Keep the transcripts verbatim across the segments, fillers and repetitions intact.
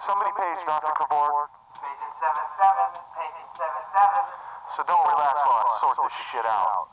somebody page Doctor Kavork? Patient seven seven, patient seven seven. So don't relax while I sort this shit out.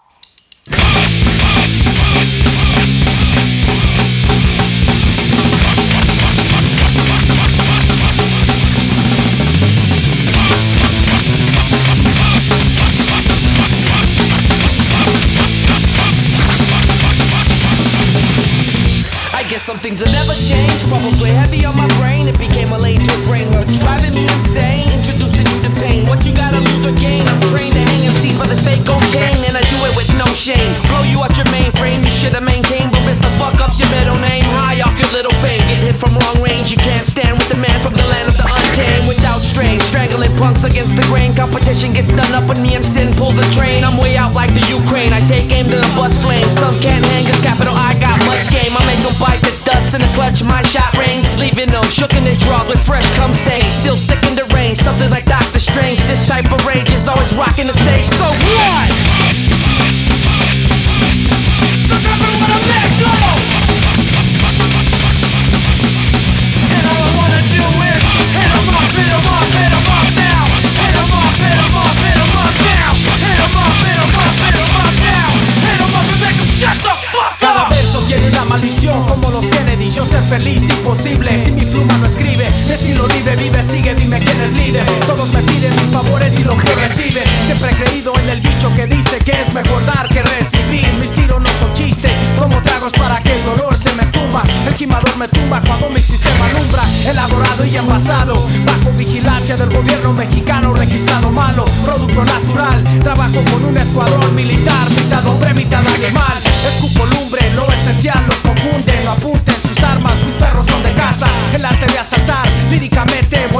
I guess some things will never change. Problems weigh heavy on my brain. It became a lane to a brain where it's driving me insane. Introducing you to pain. What you gotta lose or gain? I'm trained to hang M Cs by this fake gold chain, and I do it with no shame. Blow you out your mainframe. You should've maintained, but it's the fuck up's your middle name. High off your little fame. Get hit from long range. You can't stand with the man from the land of the untamed. Without strain, strangling punks against the grain. Competition gets done up with me and sin pulls the train. I'm way out like the Ukraine. I take aim to the bust flame. Some can't hang 'cause capital I got much game. I make them bite the dust in the clutch, my shot rings, leaving them shook in the draw with fresh cum stains. Still sick in the range, something like Doctor Strange. This type of rage is always rocking the stage. So what? So never wanna let go. And all I wanna do is hit 'em up, hit 'em up, hit 'em up now. Hit 'em up, hit 'em up, hit 'em up now. Hit 'em up, hit 'em up, hit 'em up now. Hit 'em up and make 'em shut the fuck up. Cada verso tiene una maldición como los Kennedy. Yo ser feliz, imposible, si mi pluma no escribe. Mi estilo libre, vive, sigue, dime quién es líder. Todos me piden mis favores y lo que reciben. Siempre he creído en el dicho que dice que es mejor dar que recibir. Mis tiros no son chiste, como tragos para que el dolor se me tumba. El gimador me tumba cuando mi sistema alumbra. Elaborado y envasado, bajo vigilancia del gobierno mexicano. Registrado malo, producto natural. Trabajo con un escuadrón militar, mitad hombre, mitad animal. Escupo lumbre, lo esencial los confunde. No apunten sus armas, mis perros son de casa. El arte de asaltar, líricamente